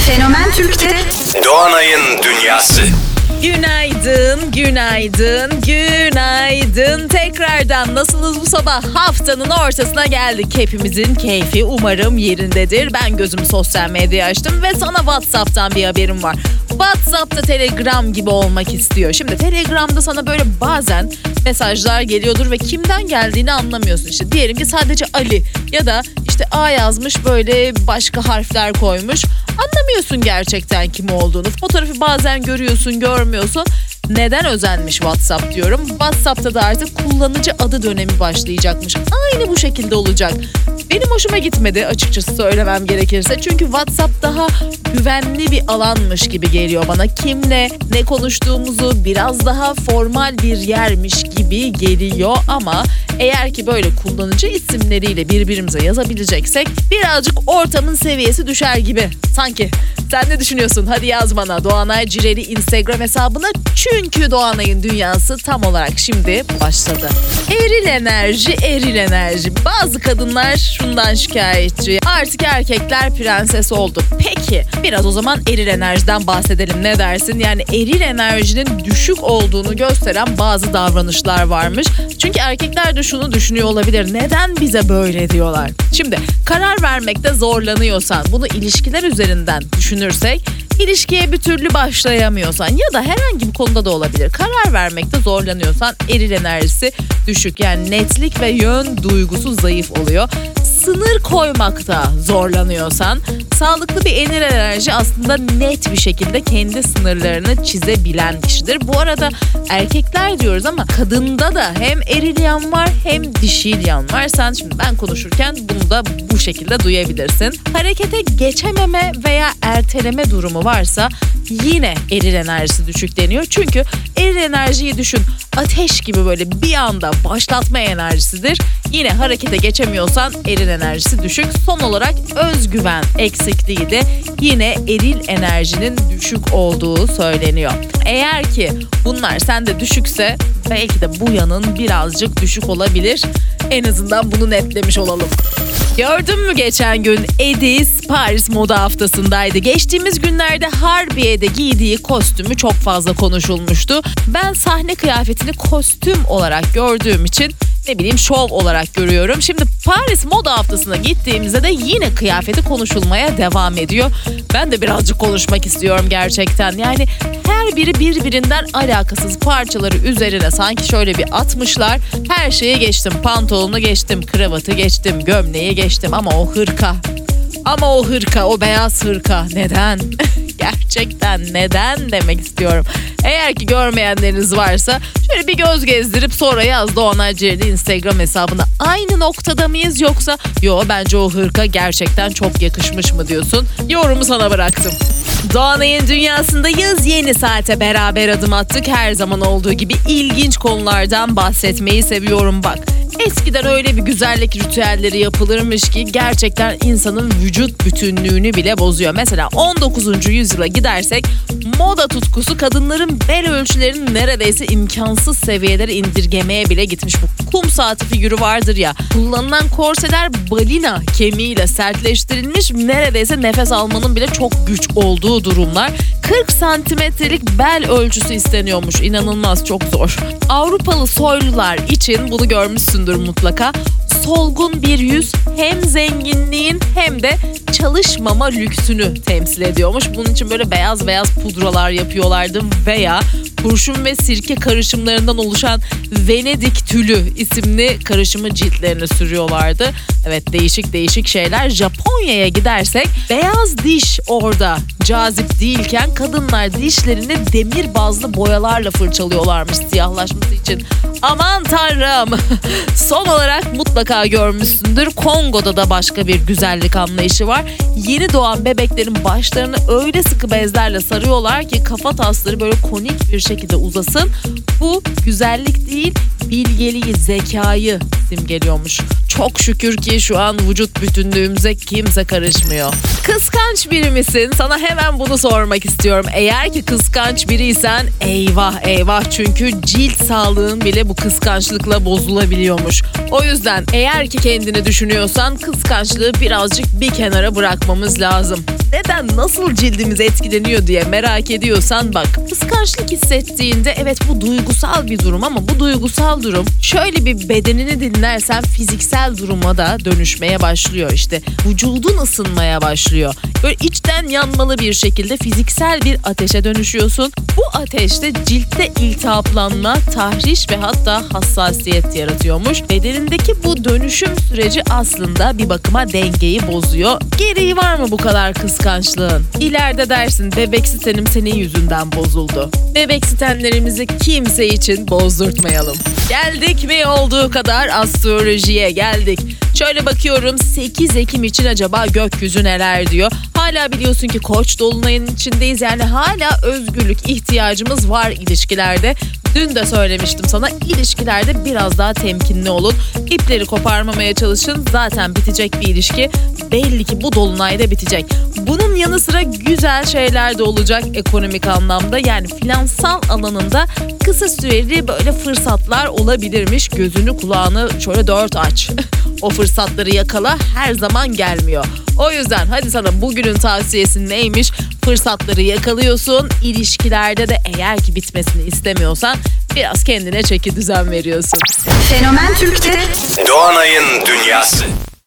Fenomen Türk'te Doğanay'ın Dünyası. Günaydın, günaydın, günaydın. Tekrardan nasılsınız bu sabah? Haftanın ortasına geldik. Hepimizin keyfi umarım yerindedir. Ben gözümü sosyal medyaya açtım ve sana WhatsApp'tan bir haberim var. WhatsApp'ta Telegram gibi olmak istiyor. Şimdi Telegram'da sana böyle bazen mesajlar geliyordur ve kimden geldiğini anlamıyorsun işte. Diyelim ki sadece Ali ya da işte A yazmış, böyle başka harfler koymuş. Anlamıyorsun gerçekten kim olduğunu. Fotoğrafı bazen görüyorsun, görmüyorsun. Neden özenmiş WhatsApp diyorum. WhatsApp'ta da artık kullanıcı adı dönemi başlayacakmış. Aynı bu şekilde olacak. Benim hoşuma gitmedi açıkçası, söylemem gerekirse. Çünkü WhatsApp daha güvenli bir alanmış gibi geliyor bana. Kimle ne konuştuğumuzu biraz daha formal bir yermiş gibi geliyor. Ama eğer ki böyle kullanıcı isimleriyle birbirimize yazabileceksek birazcık ortamın seviyesi düşer gibi sanki. Sen ne düşünüyorsun? Hadi yaz bana Doğanay Cireli Instagram hesabına. Çünkü Doğanay'ın dünyası tam olarak şimdi başladı. Eril enerji, eril enerji. Bazı kadınlar şundan şikayetçi. Artık erkekler prenses oldu. Peki biraz o zaman eril enerjiden bahsedelim, ne dersin? Yani eril enerjinin düşük olduğunu gösteren bazı davranışlar varmış. Çünkü erkekler de şunu düşünüyor olabilir. Neden bize böyle diyorlar? Şimdi karar vermekte zorlanıyorsan, bunu ilişkiler üzerinden düşünürsek, ilişkiye bir türlü başlayamıyorsan ya da herhangi bir konuda da olabilir. Karar vermekte zorlanıyorsan eril enerjisi düşük. Yani netlik ve yön duygusu zayıf oluyor. Sınır koymakta zorlanıyorsan, sağlıklı bir eril enerji aslında net bir şekilde kendi sınırlarını çizebilen kişidir. Bu arada erkekler diyoruz ama kadında da hem eril yan var hem dişil yan var. Sen şimdi ben konuşurken bunu da bu şekilde duyabilirsin. Harekete geçememe veya erteleme durumu varsa yine eril enerjisi düşük deniyor. Çünkü eril enerjiyi düşün, ateş gibi böyle bir anda başlatma enerjisidir. Yine harekete geçemiyorsan eril enerjisi düşük. Son olarak özgüven eksikliği de yine eril enerjinin düşük olduğu söyleniyor. Eğer ki bunlar sende düşükse belki de bu yanın birazcık düşük olabilir. En azından bunu netlemiş olalım. Gördün mü geçen gün Edis Paris Moda Haftası'ndaydı. Geçtiğimiz günlerde Harbiye'de giydiği kostümü çok fazla konuşulmuştu. Ben sahne kıyafetini kostüm olarak gördüğüm için şov olarak görüyorum. Şimdi Paris Moda Haftası'na gittiğimizde de yine kıyafeti konuşulmaya devam ediyor. Ben de birazcık konuşmak istiyorum gerçekten. Yani her biri birbirinden alakasız parçaları üzerine sanki şöyle bir atmışlar. Her şeye geçtim. Pantolonu geçtim, kravatı geçtim, gömleği geçtim ama o hırka. Ama o hırka, o beyaz hırka neden? Gerçekten neden demek istiyorum. Eğer ki görmeyenleriniz varsa şöyle bir göz gezdirip sonra yaz Doğanay Cireli Instagram hesabına. Aynı noktada mıyız yoksa yo bence o hırka gerçekten çok yakışmış mı diyorsun? Yorumu sana bıraktım. Doğanay'ın dünyasındayız. Yeni saate beraber adım attık. Her zaman olduğu gibi ilginç konulardan bahsetmeyi seviyorum bak. Eskiden öyle bir güzellik ritüelleri yapılırmış ki gerçekten insanın vücut bütünlüğünü bile bozuyor. Mesela 19. yüzyıla gidersek moda tutkusu kadınların bel ölçülerini neredeyse imkansız seviyelere indirgemeye bile gitmiş. Bu kum saati figürü vardır ya, kullanılan korseler balina kemiğiyle sertleştirilmiş, neredeyse nefes almanın bile çok güç olduğu durumlar. 40 santimetrelik bel ölçüsü isteniyormuş. İnanılmaz, çok zor. Avrupalı soylular için bunu görmüşsündür mutlaka. Solgun bir yüz hem zenginliğin hem de çalışmama lüksünü temsil ediyormuş. Bunun için böyle beyaz beyaz pudralar yapıyorlardı veya kurşun ve sirke karışımlarından oluşan Venedik tülü isimli karışımı ciltlerine sürüyorlardı. Evet, değişik değişik şeyler. Japonya'ya gidersek beyaz diş orada cazip değilken kadınlar dişlerini demir bazlı boyalarla fırçalıyorlarmış siyahlaşması için. Aman tanrım. Son olarak mutlaka görmüşsündür, Kongo'da da başka bir güzellik anlayışı var. Yeni doğan bebeklerin başlarını öyle sıkı bezlerle sarıyorlar ki kafa tasları böyle konik bir şekilde uzasın. Bu güzellik değil, bilgeliği, zekayı simgeliyormuş. Çok şükür ki şu an vücut bütünlüğümüze kimse karışmıyor. Kıskanç biri misin? Sana hemen bunu sormak istiyorum. Eğer ki kıskanç biriysen eyvah eyvah, çünkü cilt sağlığın bile bu kıskançlıkla bozulabiliyormuş. O yüzden eğer ki kendini düşünüyorsan kıskançlığı birazcık bir kenara bırakmamız lazım. Neden, nasıl cildimiz etkileniyor diye merak ediyorsan bak, kıskançlık hissettiğinde evet bu duygusal bir durum, ama bu duygusal durum şöyle bir bedenini dinlersen fiziksel duruma da dönüşmeye başlıyor. İşte vücudun ısınmaya başlıyor. Böyle içten yanmalı bir şekilde fiziksel bir ateşe dönüşüyorsun. Bu ateşte ciltte iltihaplanma, tahriş ve hatta hassasiyet yaratıyormuş. Bedenindeki bu dönüşüm süreci aslında bir bakıma dengeyi bozuyor. Gereği var mı bu kadar kıskançlığın? İleride dersin bebeksi tenim senin yüzünden bozuldu. Bebeksi tenlerimizi kimse için bozdurtmayalım. Geldik mi olduğu kadar astrolojiye geldik. Şöyle bakıyorum, 8 Ekim için acaba gökyüzü neler diyor? Hala biliyorsun ki Koç dolunayının içindeyiz, yani hala özgürlük ihtiyacımız var ilişkilerde. Dün de söylemiştim sana, ilişkilerde biraz daha temkinli olun. İpleri koparmamaya çalışın. Zaten bitecek bir ilişki. Belli ki bu dolunayda bitecek. Bunun yanı sıra güzel şeyler de olacak ekonomik anlamda. Yani finansal alanında kısa süreli böyle fırsatlar olabilirmiş. Gözünü kulağını şöyle dört aç. O fırsatları yakala, her zaman gelmiyor. O yüzden hadi sana bugünün tavsiyesi neymiş? Fırsatları yakalıyorsun. İlişkilerde de eğer ki bitmesini istemiyorsan biraz kendine çeki düzen veriyorsun. Fenomen Türk'te Doğanay'ın Dünyası.